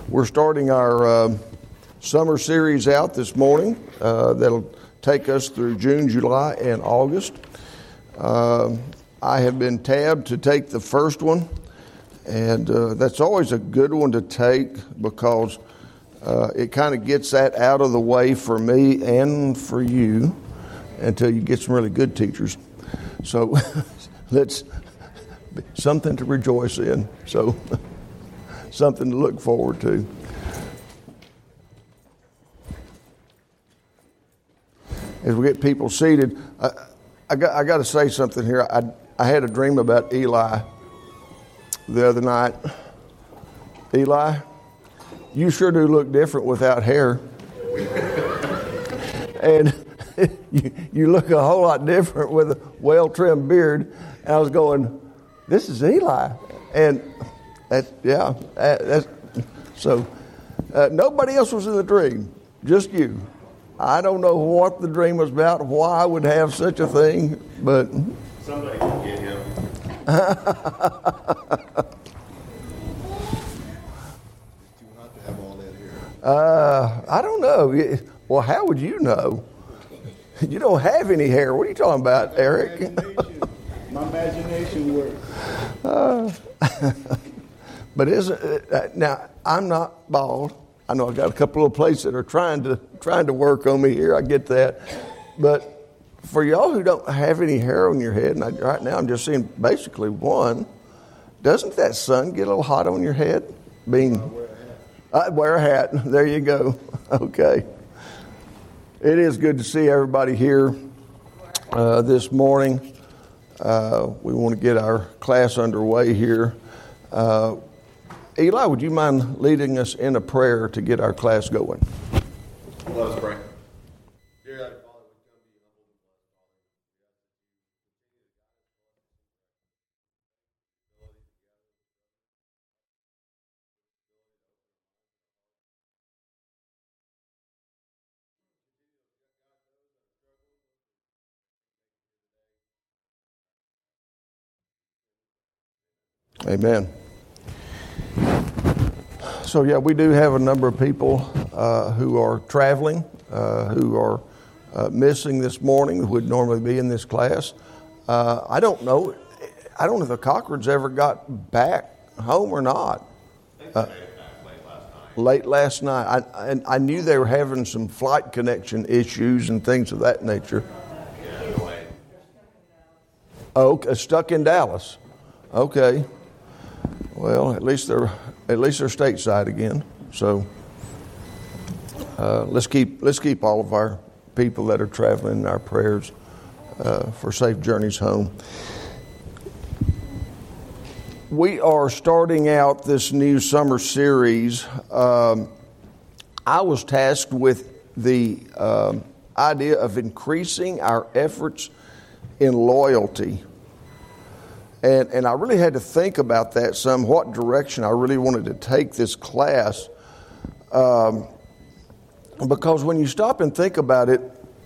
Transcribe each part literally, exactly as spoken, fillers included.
We're starting our uh, summer series out this morning uh, that'll take us through June, July, and August. Uh, I have been tabbed to take the first one, and uh, that's always a good one to take because uh, it kind of gets that out of the way for me and for you until you get some really good teachers. So let's something to rejoice in. So something to look forward to. As we get people seated, I, I got I got to say something here. I I had a dream about Eli the other night. Eli, you sure do look different without hair, and you you look a whole lot different with a well-trimmed beard. And I was going, this is Eli, and that yeah, that, that's so. Uh, nobody else was in the dream, just you. I don't know what the dream was about, why I would have such a thing, but somebody can get him. Too hot to have all that hair. Uh, I don't know. Well, how would you know? You don't have any hair. What are you talking about, Eric? My imagination works. Uh, but isn't it, now I'm not bald. I know I've got a couple of places that are trying to trying to work on me here. I get that, but for y'all who don't have any hair on your head, and I, right now I'm just seeing basically one. Doesn't that sun get a little hot on your head? Being, I wear a hat. I wear a hat. There you go. Okay. It is good to see everybody here uh, this morning. Uh, we want to get our class underway here. Uh, Eli, would you mind leading us in a prayer to get our class going? Let us pray. Amen. So, yeah, we do have a number of people uh, who are traveling, uh, who are uh, missing this morning, who would normally be in this class. Uh, I don't know. I don't know if the Cochrans ever got back home or not. Uh, late last night. I, I, I knew they were having some flight connection issues and things of that nature. Oh, okay, stuck in Dallas. Okay. Well, at least they're at least they're stateside again. So uh, let's keep let's keep all of our people that are traveling in our prayers uh, for safe journeys home. We are starting out this new summer series. Um, I was tasked with the um, idea of increasing our efforts in loyalty. And and I really had to think about that some, what direction I really wanted to take this class. Um, because when you stop and think about it,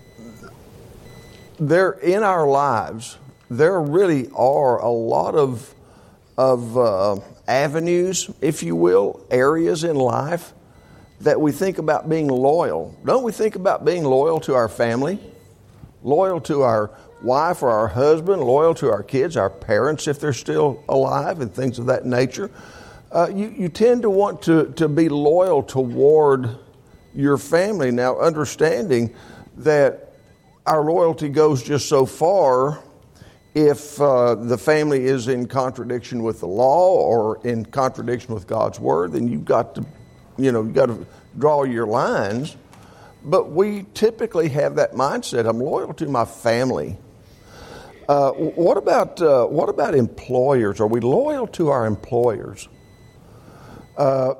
there in our lives, there really are a lot of, of uh, avenues, if you will, areas in life that we think about being loyal. Don't we think about being loyal to our family, loyal to our wife or our husband, loyal to our kids, our parents if they're still alive, and things of that nature. Uh, you, you tend to want to, to be loyal toward your family. Now, understanding that our loyalty goes just so far if uh, the family is in contradiction with the law or in contradiction with God's word, then you've got to, you know, you've got to draw your lines. But we typically have that mindset. I'm loyal to my family. Uh, what about uh, what about employers? Are we loyal to our employers? Uh,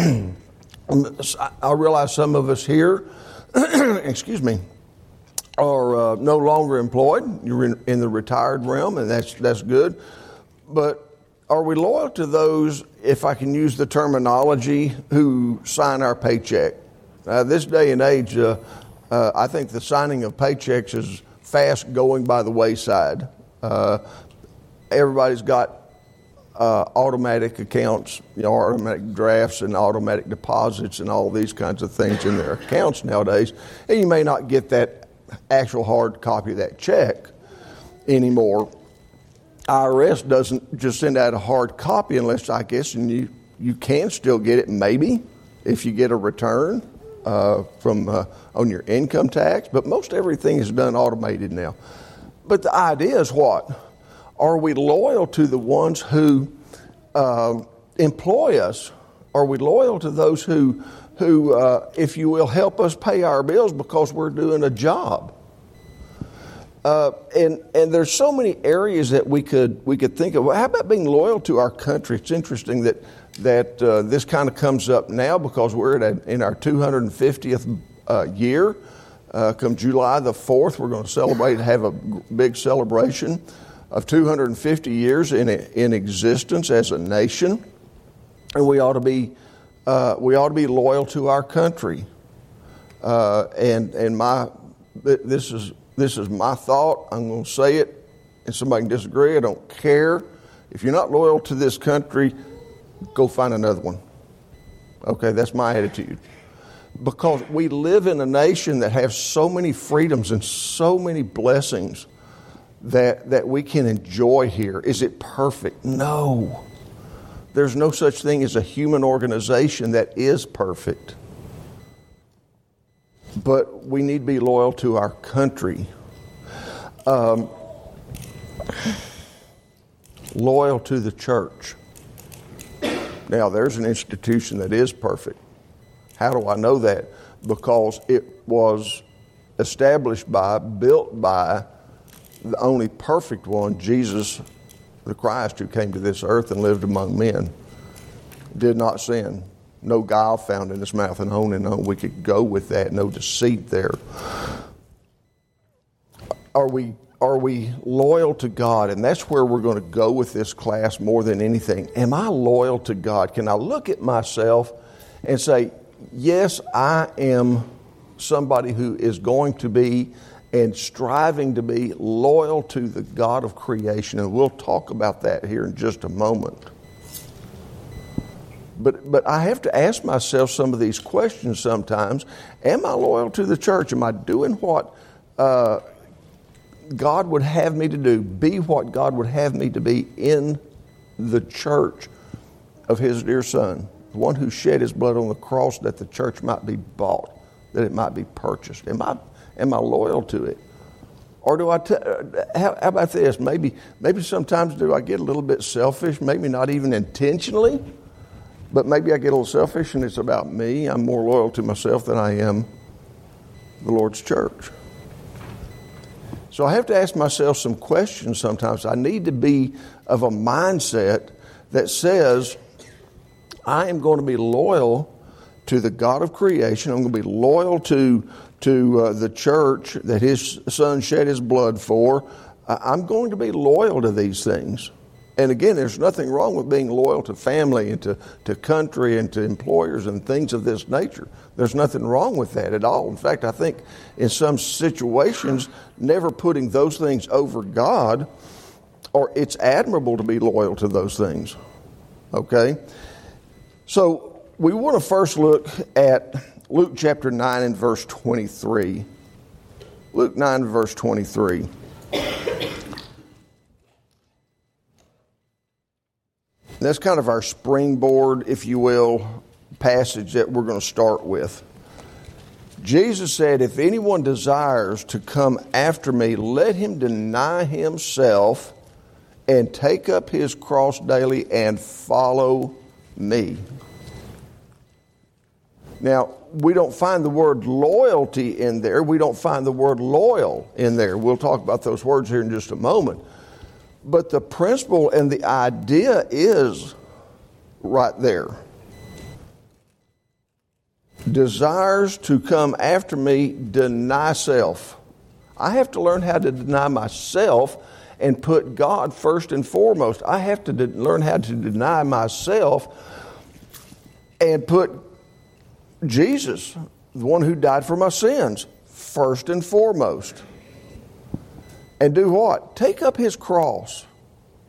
I realize some of us here, excuse me, are uh, no longer employed. You're in, in the retired realm, and that's that's good. But are we loyal to those, if I can use the terminology, who sign our paycheck? Uh, this day and age, uh, uh, I think the signing of paychecks is fast going by the wayside. Uh, everybody's got uh, automatic accounts, you know, automatic drafts and automatic deposits and all these kinds of things in their accounts nowadays. And you may not get that actual hard copy of that check anymore. I R S doesn't just send out a hard copy unless, I guess, and you, you can still get it maybe if you get a return uh, from uh, on your income tax. But most everything is done automated now. But the idea is what? Are we loyal to the ones who uh, employ us? Are we loyal to those who, who uh, if you will, help us pay our bills because we're doing a job? Uh, and and there's so many areas that we could we could think of. Well, how about being loyal to our country? It's interesting that that uh, this kind of comes up now because we're at a, in our two hundred fiftieth uh, year. Uh, come July the fourth, we're going to celebrate, have a big celebration of two hundred fifty years in in existence as a nation, and we ought to be uh, we ought to be loyal to our country. Uh, and and my this is this is my thought. I'm going to say it, and somebody can disagree. I don't care. If you're not loyal to this country, go find another one. Okay, that's my attitude. Because we live in a nation that has so many freedoms and so many blessings that that we can enjoy here. Is it perfect? No. There's no such thing as a human organization that is perfect. But we need to be loyal to our country. Um, loyal to the church. Now, there's an institution that is perfect. How do I know that? Because it was established by, built by the only perfect one, Jesus the Christ, who came to this earth and lived among men. Did not sin. No guile found in his mouth, and on and on we could go with that. No deceit there. Are we are we loyal to God? And that's where we're going to go with this class more than anything. Am I loyal to God? Can I look at myself and say, yes, I am somebody who is going to be and striving to be loyal to the God of creation. And we'll talk about that here in just a moment. But but I have to ask myself some of these questions sometimes. Am I loyal to the church? Am I doing what uh, God would have me to do? Be what God would have me to be in the church of His dear Son, the one who shed His blood on the cross that the church might be bought, that it might be purchased. Am I am I loyal to it? Or do I? T- how, how about this? Maybe maybe sometimes do I get a little bit selfish? Maybe not even intentionally. But maybe I get a little selfish and it's about me. I'm more loyal to myself than I am the Lord's church. So I have to ask myself some questions sometimes. I need to be of a mindset that says, I am going to be loyal to the God of creation. I'm going to be loyal to, to uh, the church that His Son shed His blood for. I'm going to be loyal to these things. And again, there's nothing wrong with being loyal to family and to, to country and to employers and things of this nature. There's nothing wrong with that at all. In fact, I think in some situations, never putting those things over God, or it's admirable to be loyal to those things. Okay? So we want to first look at Luke chapter nine and verse twenty-three. Luke nine verse twenty-three. That's kind of our springboard, if you will, passage that we're going to start with. Jesus said, if anyone desires to come after me, let him deny himself and take up his cross daily and follow me. Now, we don't find the word loyalty in there. We don't find the word loyal in there. We'll talk about those words here in just a moment. But the principle and the idea is right there. Desires to come after me, deny self. I have to learn how to deny myself and put God first and foremost. I have to de- learn how to deny myself and put Jesus, the one who died for my sins, first and foremost. And do what? Take up His cross.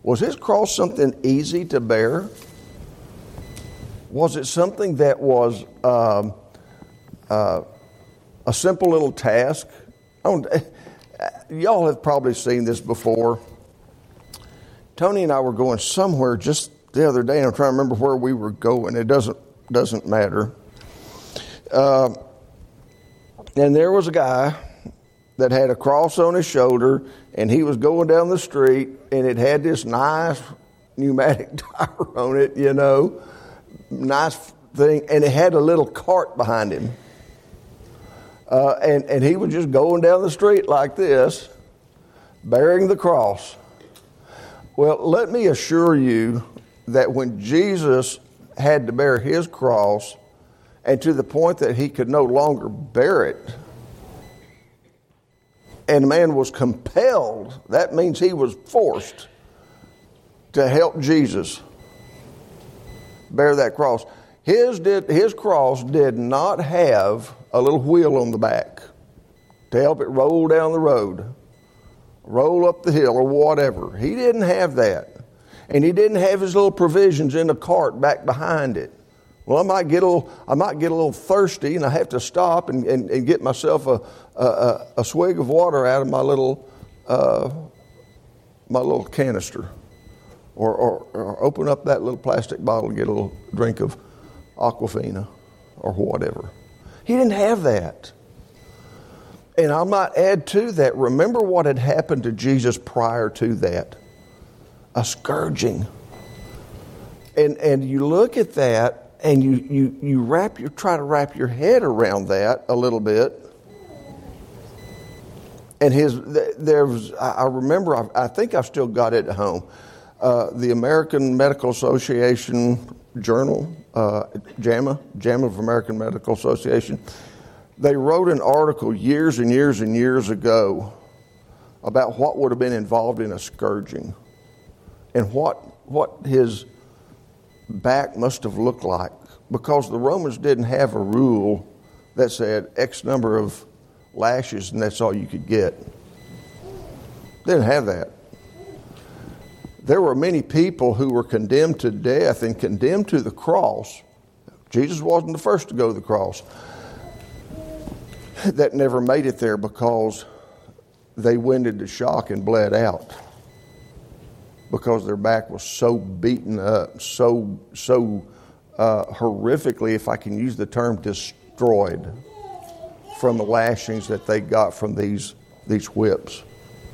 Was his cross something easy to bear? Was it something that was um, uh, a simple little task? I don't, y'all have probably seen this before. Tony and I were going somewhere just the other day, and I'm trying to remember where we were going. It doesn't doesn't matter. Uh, and there was a guy that had a cross on his shoulder, and he was going down the street, and it had this nice pneumatic tire on it, you know, nice thing, and it had a little cart behind him. Uh, and, and he was just going down the street like this, bearing the cross. Well, let me assure you that when Jesus had to bear his cross, and to the point that he could no longer bear it, and the man was compelled, that means he was forced to help Jesus bear that cross. His, did, his cross did not have a little wheel on the back to help it roll down the road, roll up the hill or whatever. He didn't have that. And he didn't have his little provisions in the cart back behind it. Well, I might get a little, I might get a little thirsty, and I have to stop and, and, and get myself a, a, a swig of water out of my little uh, my little canister, or, or, or open up that little plastic bottle and get a little drink of Aquafina or whatever. He didn't have that. And I might add to that, remember what had happened to Jesus prior to that. A scourging. And and you look at that and you, you, you wrap you try to wrap your head around that a little bit. And his there was I remember I, I think I've still got it at home. Uh, the American Medical Association Journal, uh, JAMA, JAMA of American Medical Association, they wrote an article years and years and years ago about what would have been involved in a scourging and what what his back must have looked like, because the Romans didn't have a rule that said X number of lashes and that's all you could get. They didn't have that. There were many people who were condemned to death and condemned to the cross. Jesus wasn't the first to go to the cross. That never made it there because they went into shock and bled out, because their back was so beaten up, so so uh, horrifically, if I can use the term, destroyed from the lashings that they got from these these whips.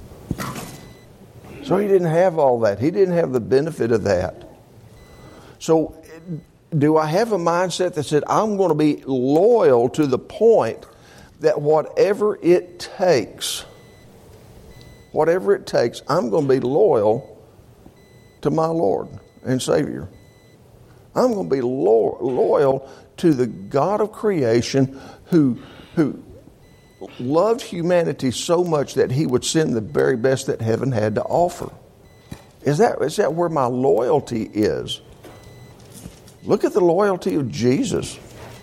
So he didn't have all that. He didn't have the benefit of that. So do I have a mindset that said, I'm going to be loyal to the point that whatever it takes, whatever it takes, I'm going to be loyal to my Lord and Savior. I'm going to be lo- loyal to the God of creation who, who loved humanity so much that he would send the very best that heaven had to offer. Is that, is that where my loyalty is? Look at the loyalty of Jesus.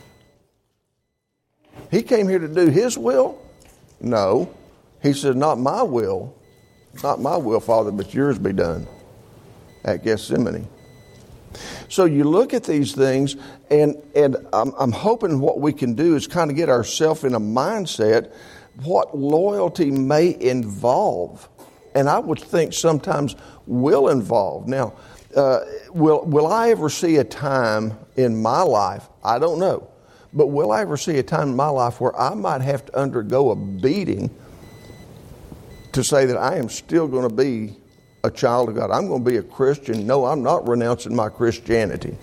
He came here to do his will? No. He said, not my will. Not my will, Father, but yours be done at Gethsemane. So you look at these things, and, and I'm, I'm hoping what we can do is kind of get ourselves in a mindset what loyalty may involve. And I would think sometimes will involve. Now, uh, will, will I ever see a time in my life? I don't know. But will I ever see a time in my life where I might have to undergo a beating to say that I am still going to be a child of God? I'm going to be a Christian. No, I'm not renouncing my Christianity.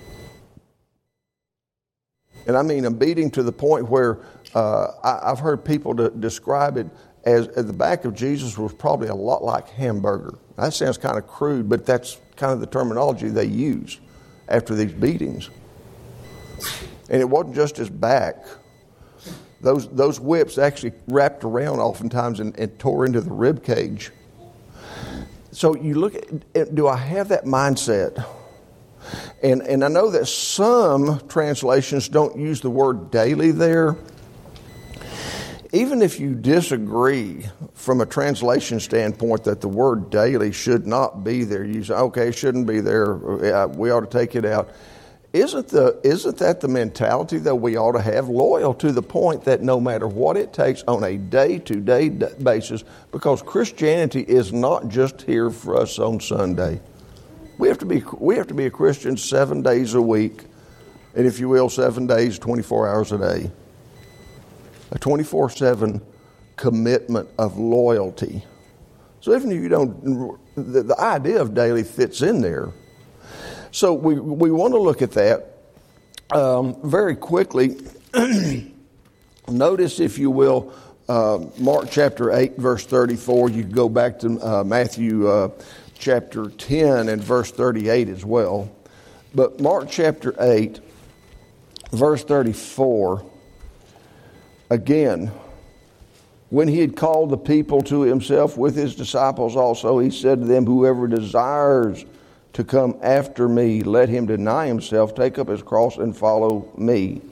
And I mean a beating to the point where uh, I, I've heard people to describe it as, as the back of Jesus was probably a lot like hamburger. That sounds kind of crude, but that's kind of the terminology they use after these beatings. And it wasn't just his back. Those those whips actually wrapped around oftentimes and, and tore into the rib cage. So you look at, do I have that mindset? And and I know that some translations don't use the word daily there. even if you disagree from a translation standpoint that the word daily should not be there, you say, okay, it shouldn't be there, we ought to take it out. Isn't the isn't that the mentality that we ought to have, loyal to the point that no matter what it takes on a day-to-day basis, because Christianity is not just here for us on Sunday. We have to be we have to be a Christian seven days a week, and if you will, seven days, twenty-four hours a day. A twenty-four seven commitment of loyalty. So even if you don't, the, the idea of daily fits in there. So we we want to look at that um, very quickly. Notice, if you will, uh, Mark chapter eight, verse thirty-four. You can go back to uh, Matthew uh, chapter ten and verse thirty-eight as well. But Mark chapter eight, verse thirty-four, again, when he had called the people to himself with his disciples also, he said to them, whoever desires to come after me, let him deny himself, take up his cross, and follow me.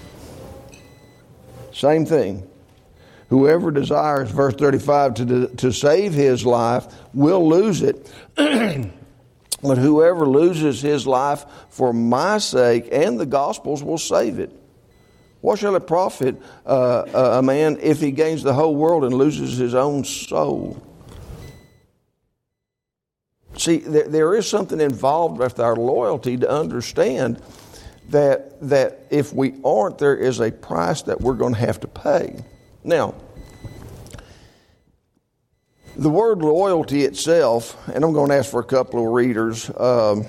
Same thing. Whoever desires, verse thirty-five, to, to save his life will lose it. But whoever loses his life for my sake and the gospel's will save it. What shall it profit uh, a man if he gains the whole world and loses his own soul? See, there, there is something involved with our loyalty to understand that that if we aren't, there is a price that we're going to have to pay. Now, the word loyalty itself, and I'm going to ask for a couple of readers, um,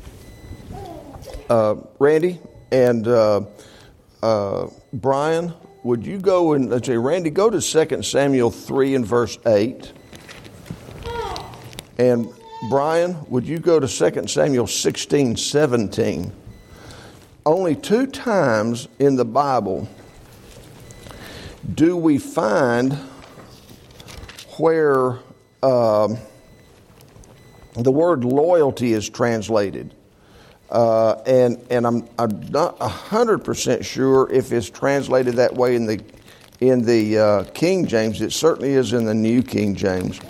uh, Randy and uh, uh, Brian, would you go and, let's say, Randy, go to Second Samuel three and verse eight. And Brian, would you go to Second Samuel sixteen, seventeen? Only two times in the Bible do we find where uh, the word loyalty is translated. Uh, and and I'm I'm not one hundred percent sure if it's translated that way in the in the uh, King James. It certainly is in the New King James.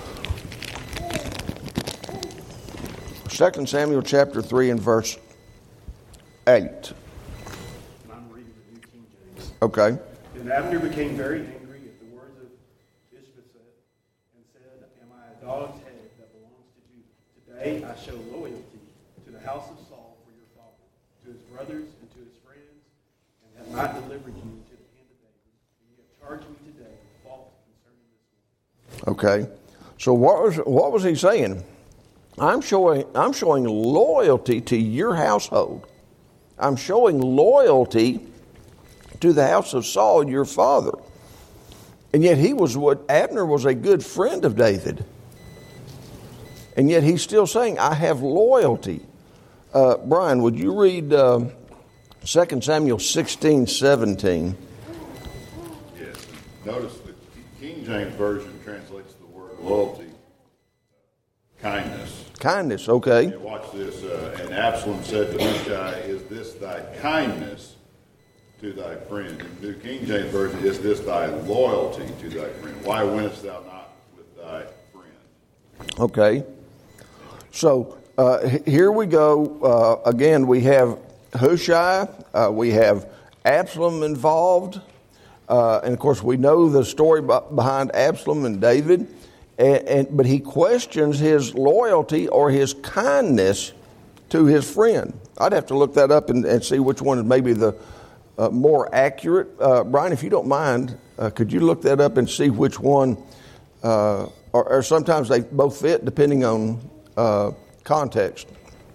Second Samuel chapter three and verse eight. I'm reading the New King James. Okay. Then Abner became very angry at the words of Ishbosheth and said, am I a dog's head that belongs to Judah? Today I show loyalty to the house of Saul for your father, to his brothers and to his friends, and have not delivered you to the hand of David. And you have charged me today with fault concerning this one. Okay. So what was what was he saying? I'm showing I'm showing loyalty to your household. I'm showing loyalty to the house of Saul, your father. And yet he was what Abner was a good friend of David. And yet he's still saying, I have loyalty. Uh, Brian, would you read uh, Second Samuel sixteen, seventeen? Yes. Notice the King James Version translates the word loyalty, kindness. Kindness, okay. And watch this. Uh, and Absalom said to Hushai, is this thy kindness to thy friend? In the New King James Version, is this thy loyalty to thy friend? Why winnest thou not with thy friend? Okay. So uh, here we go. Uh, again, we have Hushai. Uh, we have Absalom involved. Uh, and, of course, we know the story behind Absalom and David. And, and but he questions his loyalty or his kindness to his friend. I'd have to look that up and, and see which one is maybe the uh, more accurate. Uh, Brian, if you don't mind, uh, could you look that up and see which one, uh, or, or sometimes they both fit depending on uh, context.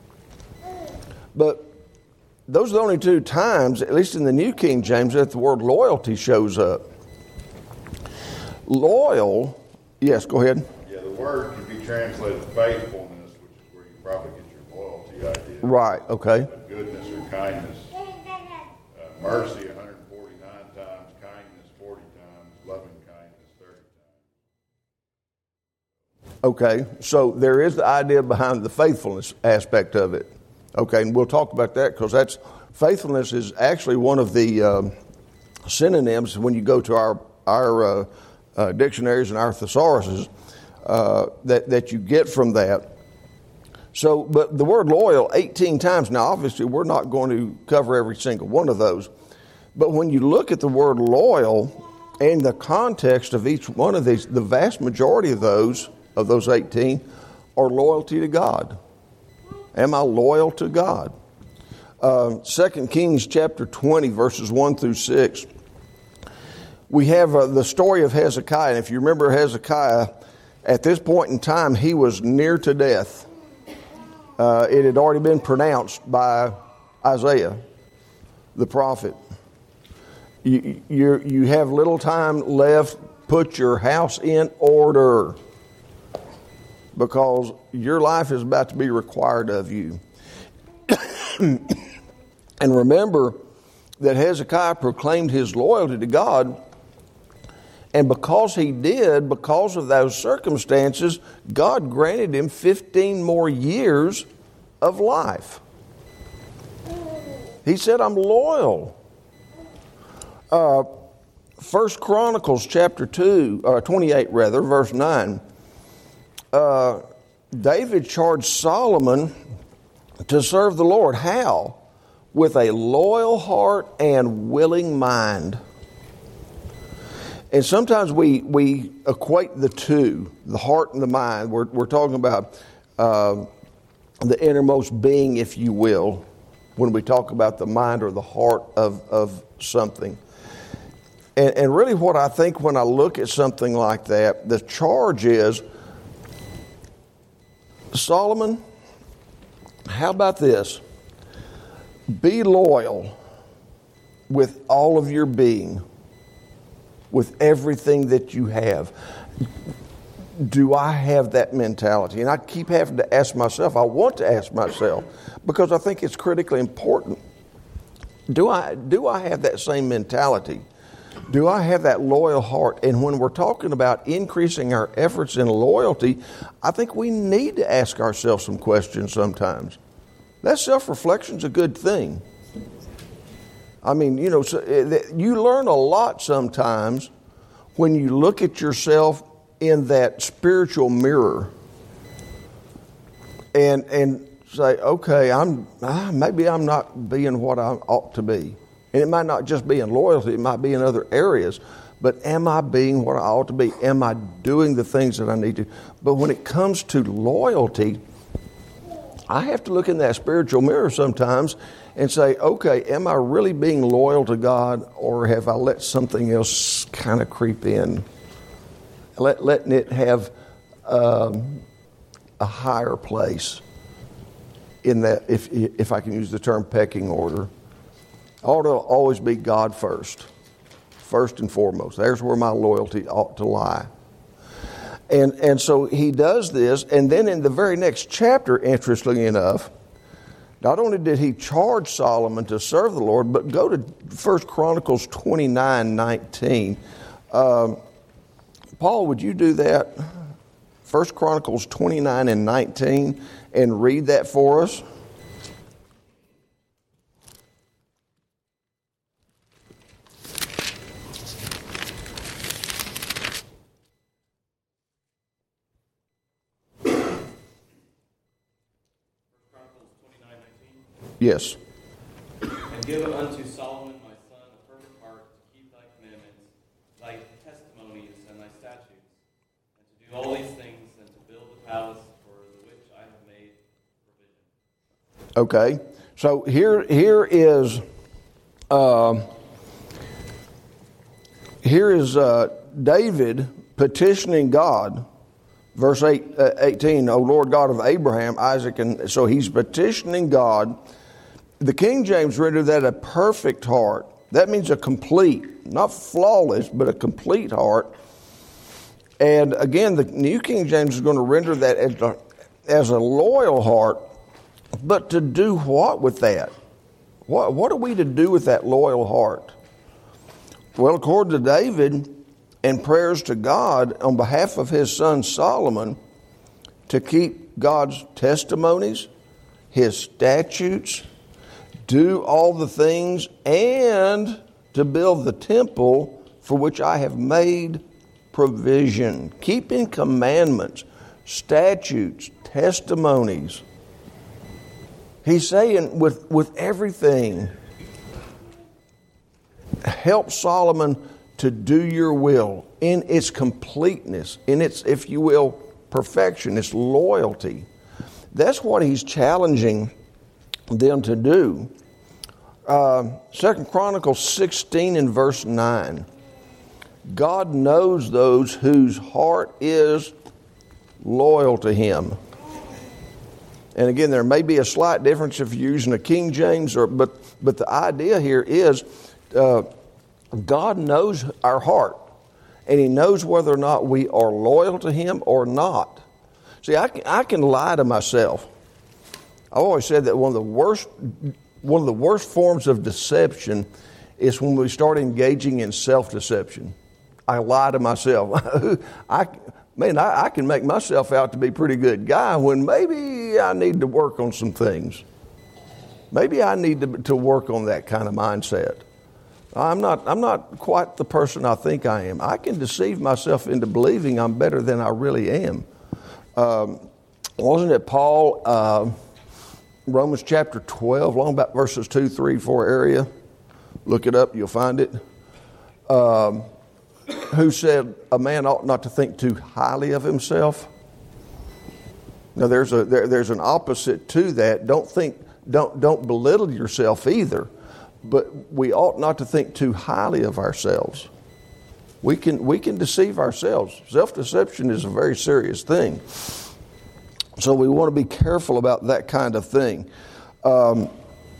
But those are the only two times, at least in the New King James, that the word loyalty shows up. Loyal. Yes, go ahead. Yeah, the word can be translated faithfulness, which is where you probably get your loyalty idea. Right, okay. But goodness or kindness. Uh, mercy one hundred forty-nine times, kindness forty times, loving kindness thirty times. Okay, so there is the idea behind the faithfulness aspect of it. Okay, and we'll talk about that because that's faithfulness is actually one of the um, synonyms when you go to our our uh, uh, dictionaries and our thesauruses uh, that, that you get from that. So, but the word loyal eighteen times. Now, obviously, we're not going to cover every single one of those. But when you look at the word loyal and the context of each one of these, the vast majority of those, of those eighteen, are loyalty to God. Am I loyal to God? Uh, Second Kings chapter twenty, verses one through six. We have uh, the story of Hezekiah. And if you remember Hezekiah, at this point in time, he was near to death. Uh, it had already been pronounced by Isaiah, the prophet. You, you, you have little time left. Put your house in order, because your life is about to be required of you. And remember that Hezekiah proclaimed his loyalty to God. And because he did, because of those circumstances, God granted him fifteen more years of life. He said, I'm loyal. Uh, First Chronicles chapter two, uh, twenty-eight rather, verse nine. Uh, David charged Solomon to serve the Lord. How? With a loyal heart and willing mind. And sometimes we, we equate the two, the heart and the mind. We're, we're talking about uh, the innermost being, if you will, when we talk about the mind or the heart of, of something. And, and really what I think when I look at something like that, the charge is, Solomon, how about this? Be loyal with all of your being, with everything that you have. Do I have that mentality? And I keep having to ask myself, I want to ask myself, because I think it's critically important. Do I, do I have that same mentality? Do I have that loyal heart? And when we're talking about increasing our efforts in loyalty, I think we need to ask ourselves some questions sometimes. That self-reflection is a good thing. I mean, you know, so you learn a lot sometimes when you look at yourself in that spiritual mirror and and say, okay, I'm ah, maybe I'm not being what I ought to be. And it might not just be in loyalty, it might be in other areas. But am I being what I ought to be? Am I doing the things that I need to? But when it comes to loyalty, I have to look in that spiritual mirror sometimes and say, okay, am I really being loyal to God, or have I let something else kind of creep in? Let, letting it have um, a higher place in that, if if I can use the term pecking order. I ought to always be God first, first and foremost. There's where my loyalty ought to lie. And and so he does this, and then in the very next chapter, interestingly enough, not only did he charge Solomon to serve the Lord, but go to First Chronicles twenty-nine nineteen. Um, Paul, would you do that? First Chronicles twenty-nine and nineteen, and read that for us. Yes. And give unto Solomon my son a perfect heart to keep thy commandments, thy testimonies, and thy statutes, and to do all these things, and to build the palace for the which I have made provision. Okay. So here, here is, uh, here is uh, David petitioning God. Verse eight, uh, eighteen, O Lord God of Abraham, Isaac, and so he's petitioning God. The King James rendered that a perfect heart. That means a complete, not flawless, but a complete heart. And again, the New King James is going to render that as a, as a loyal heart. But to do what with that? What, what are we to do with that loyal heart? Well, according to David, and prayers to God on behalf of his son Solomon, to keep God's testimonies, his statutes, do all the things, and to build the temple for which I have made provision, keeping commandments, statutes, testimonies. He's saying with, with everything, help Solomon to do your will in its completeness, in its, if you will, perfection, its loyalty. That's what he's challenging them to do. Uh, Second Chronicles sixteen and verse nine. God knows those whose heart is loyal to him. And again, there may be a slight difference if you're using a King James, or but but the idea here is uh, God knows our heart, and he knows whether or not we are loyal to him or not. See, I can, I can lie to myself. I've always said that one of the worst one of the worst forms of deception is when we start engaging in self-deception. I lie to myself. I, man, I, I can make myself out to be a pretty good guy when maybe I need to work on some things. Maybe I need to, to work on that kind of mindset. I'm not, I'm not quite the person I think I am. I can deceive myself into believing I'm better than I really am. Um, wasn't it Paul, uh, Romans chapter twelve, along about verses two, three, four area? Look it up, you'll find it. Um, who said a man ought not to think too highly of himself? Now there's a there, there's an opposite to that. Don't think don't don't belittle yourself either, but we ought not to think too highly of ourselves. We can we can deceive ourselves. Self-deception is a very serious thing. So we want to be careful about that kind of thing. Um,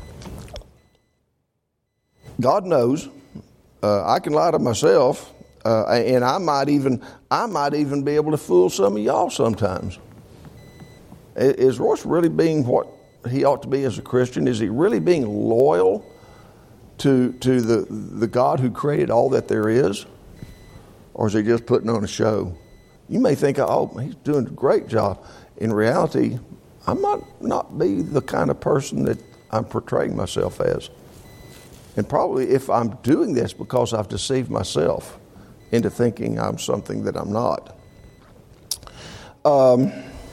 God knows. Uh, I can lie to myself. Uh, and I might even I might even be able to fool some of y'all sometimes. Is Royce really being what he ought to be as a Christian? Is he really being loyal to to the the God who created all that there is? Or is he just putting on a show? You may think, oh, he's doing a great job. In reality, I might not be the kind of person that I'm portraying myself as. And probably if I'm doing this because I've deceived myself into thinking I'm something that I'm not. Um,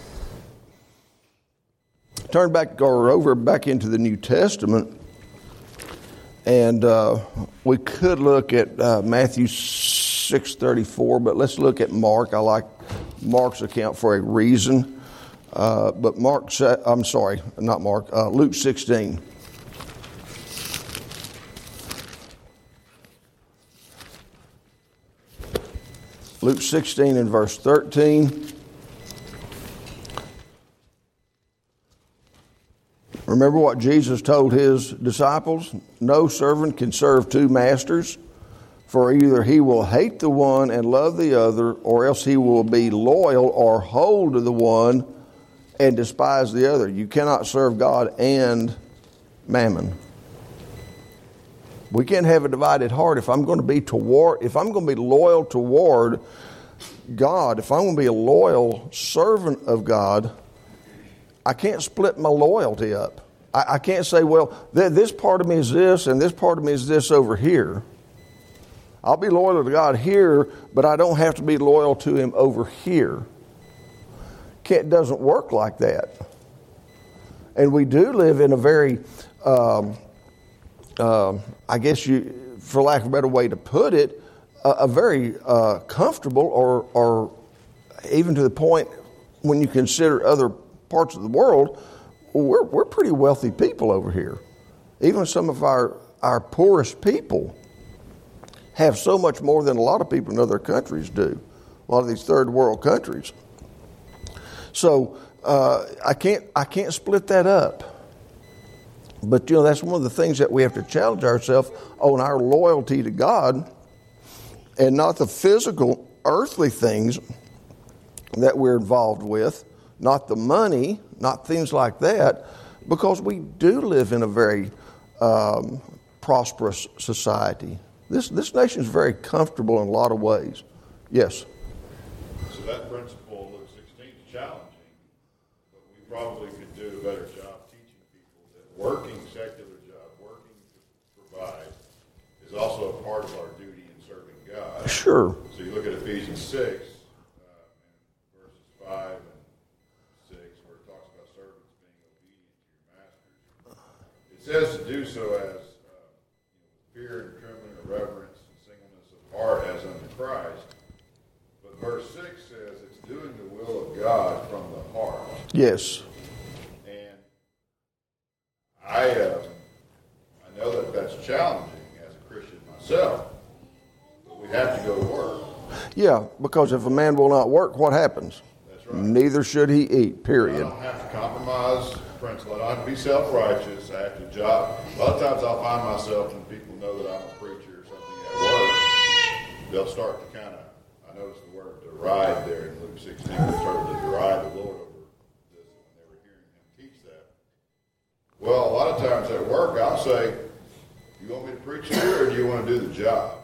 turn back or over back into the New Testament, and uh, we could look at uh, Matthew six thirty-four, but let's look at Mark. I like Mark's account for a reason. Uh, but Mark, I'm sorry, not Mark, uh, Luke sixteen. Luke sixteen and verse thirteen. Remember what Jesus told his disciples? No servant can serve two masters, for either he will hate the one and love the other, or else he will be loyal or hold to the one and despise the other. You cannot serve God and mammon. We can't have a divided heart. If I'm going to be toward, if I'm going to be loyal toward God, if I'm going to be a loyal servant of God, I can't split my loyalty up. I, I can't say, well, th- this part of me is this and this part of me is this over here. I'll be loyal to God here, but I don't have to be loyal to him over here. It doesn't work like that. And we do live in a very, um, uh, I guess you, for lack of a better way to put it, a, a very uh, comfortable or, or even to the point when you consider other parts of the world, we're, we're pretty wealthy people over here. Even some of our, our poorest people have so much more than a lot of people in other countries do. A lot of these third world countries. So uh, I can't I can't split that up. But you know, that's one of the things that we have to challenge ourselves on, our loyalty to God, and not the physical, earthly things that we're involved with, not the money, not things like that, because we do live in a very um, prosperous society. This this nation is very comfortable in a lot of ways. Yes. So that principle, Luke sixteen, is challenging, but we probably could do a better job teaching people that working secular job, working to provide, is also a part of our duty in serving God. Sure. So you look at Ephesians six, uh, in verses five and six, where it talks about servants being obedient to your masters. It says to do so as uh, you know, fear and trembling or reverence and singleness of heart as unto Christ. But verse six says it's doing the will of God from the heart. Yes. And I, uh, I know that that's challenging as a Christian myself. But we have to go to work. Yeah, because if a man will not work, what happens? That's right. Neither should he eat, I period. don't have to compromise principle. I don't have to be self-righteous. I have to job. A lot of times I'll find myself when people know that I'm a preacher or something at work, they'll start to kind of, I noticed the word deride there in Luke sixteen. They started to deride the Lord over this when they were hearing him teach that. Well, a lot of times at work I'll say, you want me to preach here or do you want to do the job?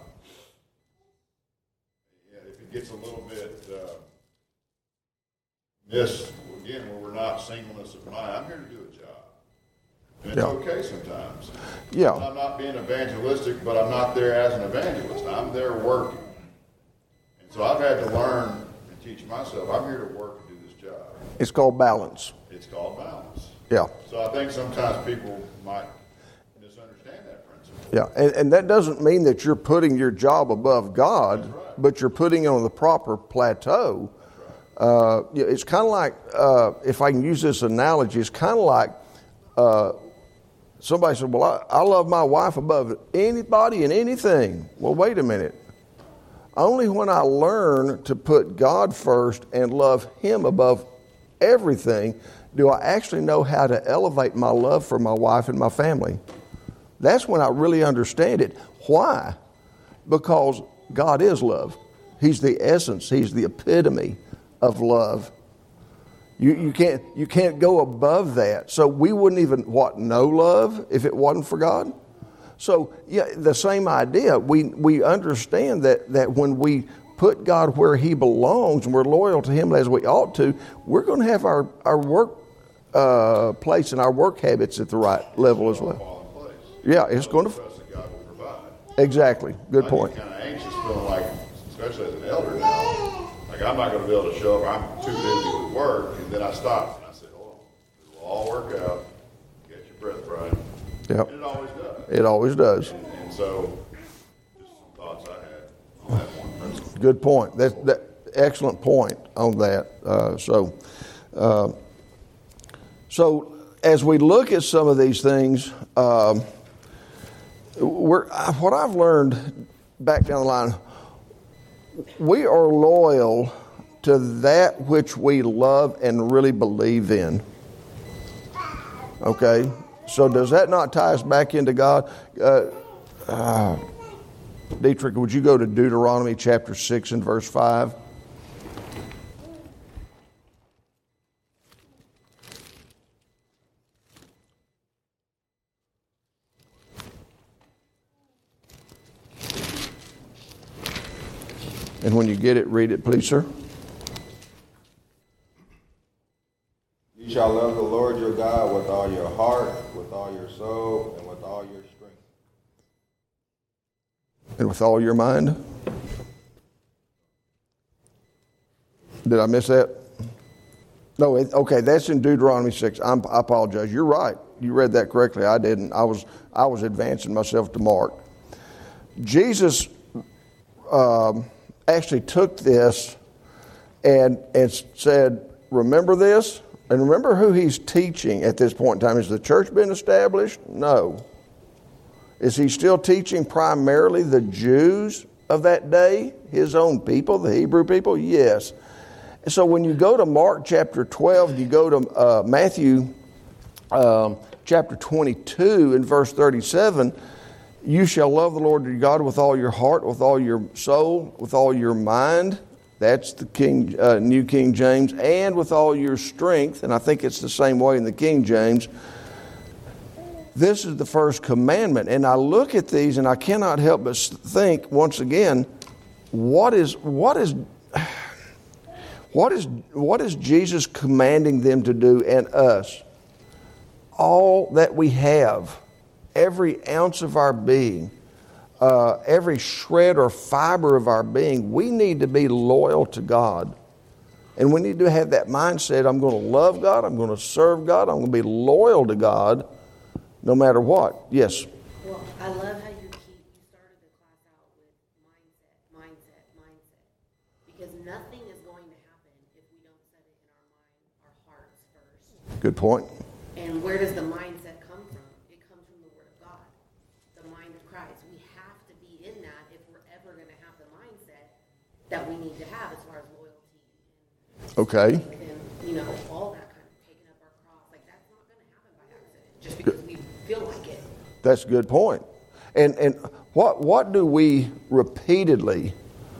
Yeah, if it gets a little bit uh, missed, again, where we're not singleness of mind, I'm here to do a job. And it's Yeah. okay sometimes. Yeah. I'm not being evangelistic, but I'm not there as an evangelist. I'm there working. And so I've had to learn and teach myself, I'm here to work and do this job. It's called balance. It's called balance. Yeah. So I think sometimes people might misunderstand that principle. Yeah, and, and that doesn't mean that you're putting your job above God, That's right. but you're putting it on the proper plateau. Uh, yeah, it's kind of like, uh, if I can use this analogy, it's kind of like uh, somebody said, well, I, I love my wife above anybody and anything. Well, wait a minute. Only when I learn to put God first and love Him above everything do I actually know how to elevate my love for my wife and my family. That's when I really understand it. Why? Because God is love. He's the essence. He's the epitome of love. You, you can't you can't go above that. So we wouldn't even, what, know love if it wasn't for God? So, yeah, the same idea. We we understand that, that when we put God where He belongs and we're loyal to Him as we ought to, we're going to have our, our work uh, place and our work habits at the right level as well. Fall in place. Yeah, it's going to... Trust that God will provide. Exactly. Good point. I get kind of anxious feeling like, especially as an elder now, like I'm not going to be able to show up. I'm too busy with work. And then I stop and I say, hold on, this will all work out. Get your breath right. Yep. And it always does. It always does. And, and so, just some thoughts I had on that one principle. Good point. That, that excellent point on that. Uh, so, uh, so as we look at some of these things, um, we're, what I've learned back down the line, we are loyal to that which we love and really believe in. Okay? So does that not tie us back into God? Uh, uh, Dietrich, would you go to Deuteronomy chapter six and verse five? And when you get it, read it, please, sir. You shall love the Lord your God with all your heart, with all your soul, and with all your strength. And with all your mind. Did I miss that? No, it, okay, that's in Deuteronomy six. I'm, I apologize. You're right. You read that correctly. I didn't. I was I was advancing myself to Mark. Jesus um, actually took this and and said, remember this? And remember who he's teaching at this point in time. Has the church been established? No. Is he still teaching primarily the Jews of that day? His own people, the Hebrew people? Yes. So when you go to Mark chapter twelve, you go to uh, Matthew um, chapter twenty-two and verse thirty-seven, you shall love the Lord your God with all your heart, with all your soul, with all your mind. That's the King, uh, New King James, and with all your strength. And I think it's the same way in the King James. This is the first commandment. And I look at these and I cannot help but think, once again, what is what is what is what is Jesus commanding them to do and us? All that we have, every ounce of our being, uh, every shred or fiber of our being, we need to be loyal to God. And we need to have that mindset, I'm going to love God, I'm going to serve God, I'm going to be loyal to God no matter what. Yes? Well, I love how you keep, you started the class out with mindset, mindset, mindset. Because nothing is going to happen if we don't set it in our mind, our hearts first. Good point. And where does the mindset come from? It comes from the Word of God, the mind of Christ. We have to be in that if we're ever going to have the mindset that we need to have as far as loyalty. Okay. And, you know, all that kind of taking up our cross, like that's not going to happen by accident, just because we feel like it. That's a good point. And and what what do we repeatedly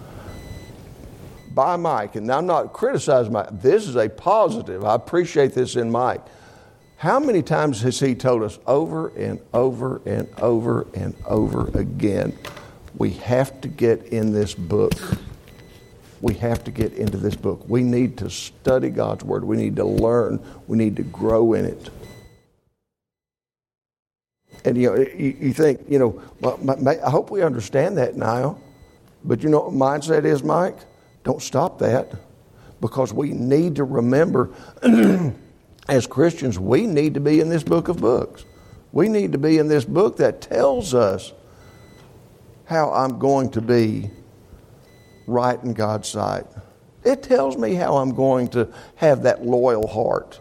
by Mike, and I'm not criticizing Mike, this is a positive. I appreciate this in Mike. How many times has he told us over and over and over and over again, we have to get in this book. We have to get into this book. We need to study God's Word. We need to learn. We need to grow in it. And you know, you, you think, you know, well, my, I hope we understand that now. But you know what mindset is, Mike? Don't stop that. Because we need to remember, as Christians, we need to be in this book of books. We need to be in this book that tells us how I'm going to be right in God's sight. It tells me how I'm going to have that loyal heart.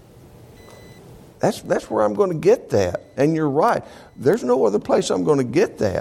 That's that's where I'm going to get that. And you're right. There's no other place I'm going to get that.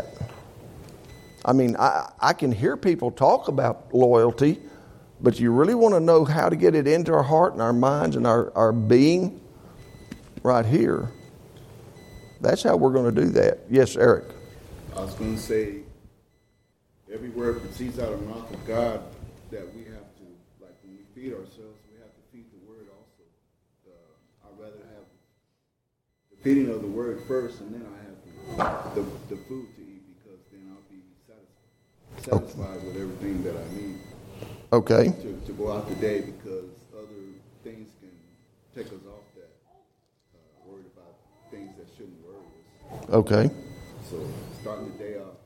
I mean, I, I can hear people talk about loyalty, but you really want to know how to get it into our heart and our minds and our, our being right here. That's how we're going to do that. Yes, Eric. I was going to say, every word proceeds out of the mouth of God, that we have to, like when we feed ourselves, we have to feed the word also. Uh, I'd rather have the feeding of the word first, and then I have the, the, the food to eat, because then I'll be satisfied, satisfied with everything that I need. Okay. To, to go out the day, because other things can take us off that, uh, worried about things that shouldn't worry us. Okay. So starting the day off,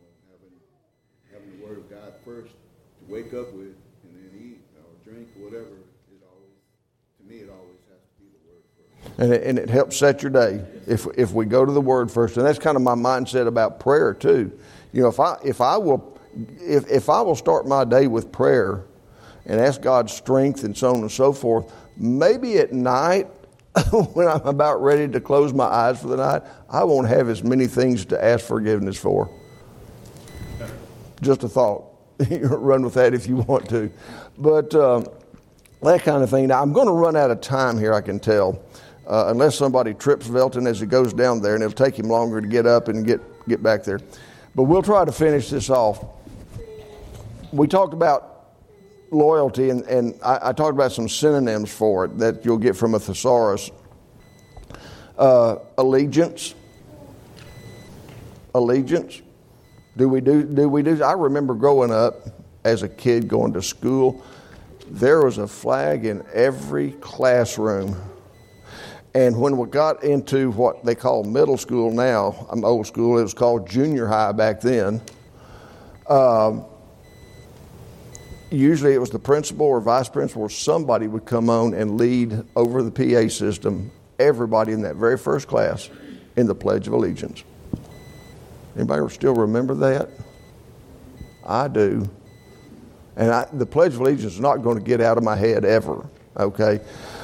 having the Word of God first to wake up with, and then eat or drink or whatever, it always, to me, it always has to be the Word first. And it, and it helps set your day if if we go to the Word first. And that's kind of my mindset about prayer too. You know, if I if I will if if I will start my day with prayer and ask God's strength and so on and so forth, maybe at night when I'm about ready to close my eyes for the night, I won't have as many things to ask forgiveness for. Just a thought. Run with that if you want to. But um, that kind of thing. Now, I'm going to run out of time here, I can tell, uh, unless somebody trips Velton as he goes down there, and it'll take him longer to get up and get, get back there. But we'll try to finish this off. We talked about loyalty, and, and I, I talked about some synonyms for it that you'll get from a thesaurus. Uh, allegiance. Allegiance. Do we do, do we do, I remember growing up as a kid going to school, there was a flag in every classroom. And when we got into what they call middle school now, I'm old school, it was called junior high back then. Um, usually it was the principal or vice principal or somebody would come on and lead over the P A system, everybody in that very first class in the Pledge of Allegiance. Anybody still remember that? I do. And I, the Pledge of Allegiance is not going to get out of my head ever, okay?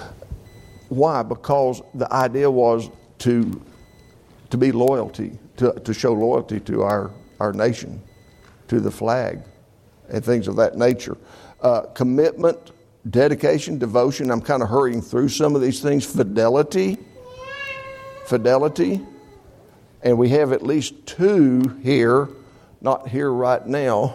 Why? Because the idea was to to be loyalty, to, to show loyalty to our, our nation, to the flag, and things of that nature. Uh, commitment, dedication, devotion. I'm kind of hurrying through some of these things. Fidelity. Fidelity. And we have at least two here, not here right now.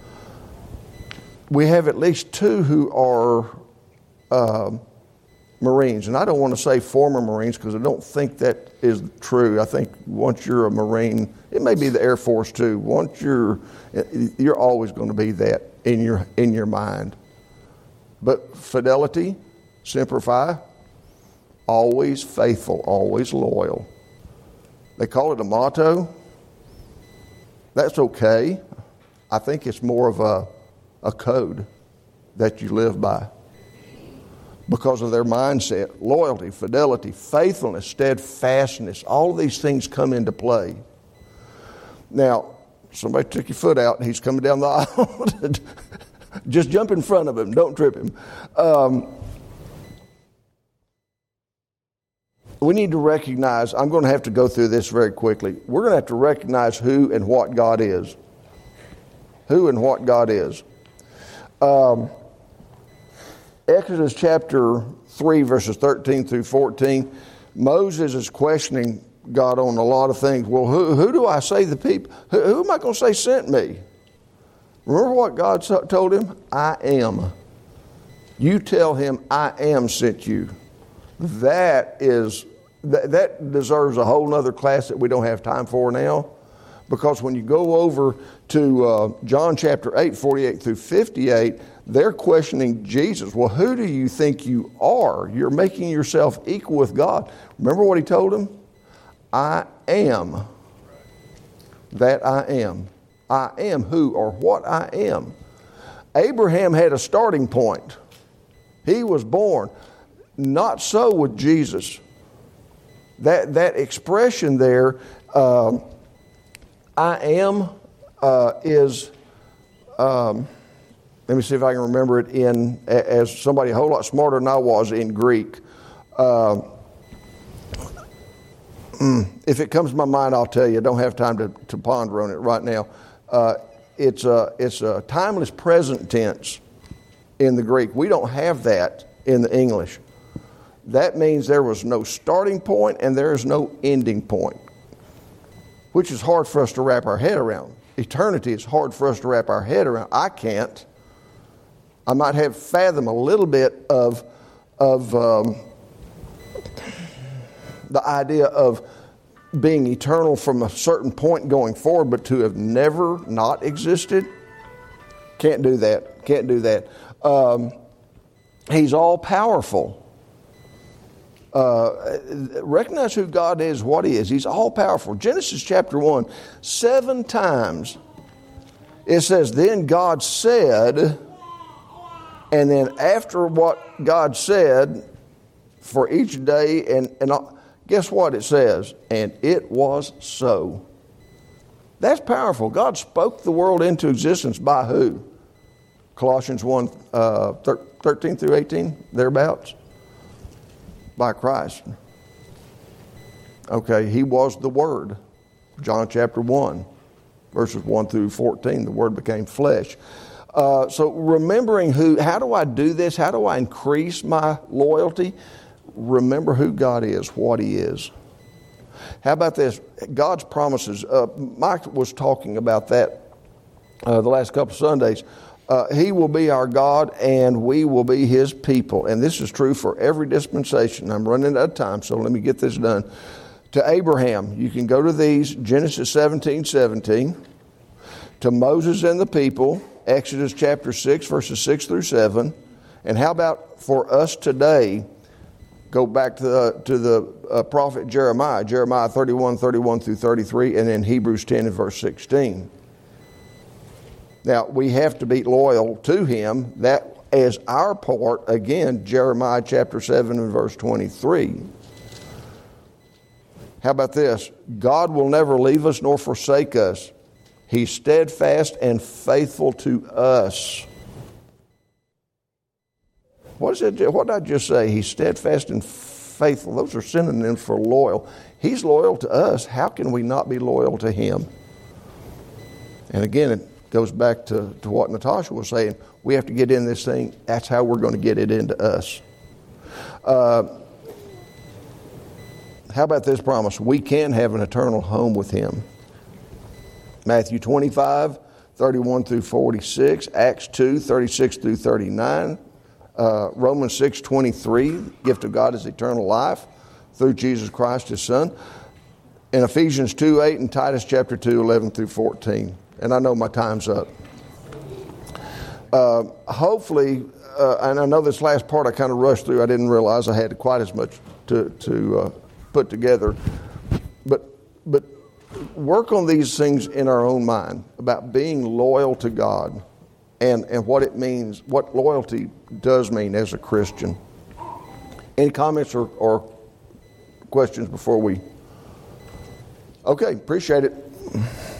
We have at least two who are uh, Marines. And I don't want to say former Marines because I don't think that is true. I think once you're a Marine, it may be the Air Force too. Once you're, you're always going to be that in your in your mind. But fidelity, Semper Fi, always faithful, always loyal. They call it a motto. That's okay. I think it's more of a, a code that you live by because of their mindset. Loyalty, fidelity, faithfulness, steadfastness, all of these things come into play. Now, somebody took your foot out and he's coming down the aisle. Just jump in front of him. Don't trip him. Um, we need to recognize, I'm going to have to go through this very quickly. We're going to have to recognize who and what God is. Who and what God is. Um, Exodus chapter three, verses thirteen through fourteen, Moses is questioning God on a lot of things. Well, who, who do I say the people, who, who am I going to say sent me? Remember what God told him? I am. You tell him I am sent you. That is, that, that deserves a whole other class that we don't have time for now. Because when you go over to uh, John chapter eight, forty-eight through fifty-eight, they're questioning Jesus. Well, who do you think you are? You're making yourself equal with God. Remember what he told them? I am that I am. I am who or what I am. Abraham had a starting point. He was born. Not so with Jesus. That, that expression there, uh, I am, uh, is, um, let me see if I can remember it in, as somebody a whole lot smarter than I was in Greek. Uh, if it comes to my mind, I'll tell you. I don't have time to, to ponder on it right now. Uh, it's, a, it's a timeless present tense in the Greek. We don't have that in the English. That means there was no starting point and there is no ending point, which is hard for us to wrap our head around. Eternity is hard for us to wrap our head around. I can't. I might have fathom a little bit of, of um, the idea of being eternal from a certain point going forward, but to have never not existed, can't do that. Can't do that. Um, he's all powerful. Uh, recognize who God is, what he is. He's all powerful. Genesis chapter one, seven times it says, then God said, and then after what God said for each day, and, and guess what it says? And it was so. That's powerful. God spoke the world into existence by who? Colossians one, uh, thirteen through eighteen, thereabouts. By Christ. Okay, he was the Word. John chapter one, verses one through fourteen, the Word became flesh. Uh, so remembering who, how do I do this? How do I increase my loyalty? Remember who God is, what he is. How about this? God's promises. Uh, Mike was talking about that uh, the last couple of Sundays. Uh, he will be our God and we will be his people. And this is true for every dispensation. I'm running out of time, so let me get this done. To Abraham, you can go to these, Genesis seventeen seventeen. To Moses and the people, Exodus chapter six, verses six through seven. And how about for us today, go back to the, to the uh, prophet Jeremiah, Jeremiah thirty-one, thirty-one through thirty-three, and then Hebrews ten and verse sixteen. Now, we have to be loyal to him. That as our part, again, Jeremiah chapter seven and verse twenty-three. How about this? God will never leave us nor forsake us. He's steadfast and faithful to us. What is it? What did I just say? He's steadfast and faithful. Those are synonyms for loyal. He's loyal to us. How can we not be loyal to him? And again, it goes back to, to what Natasha was saying. We have to get in this thing. That's how we're going to get it into us. Uh, how about this promise? We can have an eternal home with him. Matthew twenty-five, thirty-one through forty-six, Acts two, thirty-six through thirty-nine, uh, Romans six, twenty-three, the gift of God is eternal life through Jesus Christ his Son, and Ephesians two, eight, and Titus chapter two, eleven through fourteen. And I know my time's up. Uh, hopefully, uh, and I know this last part I kind of rushed through. I didn't realize I had quite as much to, to uh, put together. But but work on these things in our own mind about being loyal to God and, and what it means, what loyalty does mean as a Christian. Any comments or, or questions before we... Okay, appreciate it.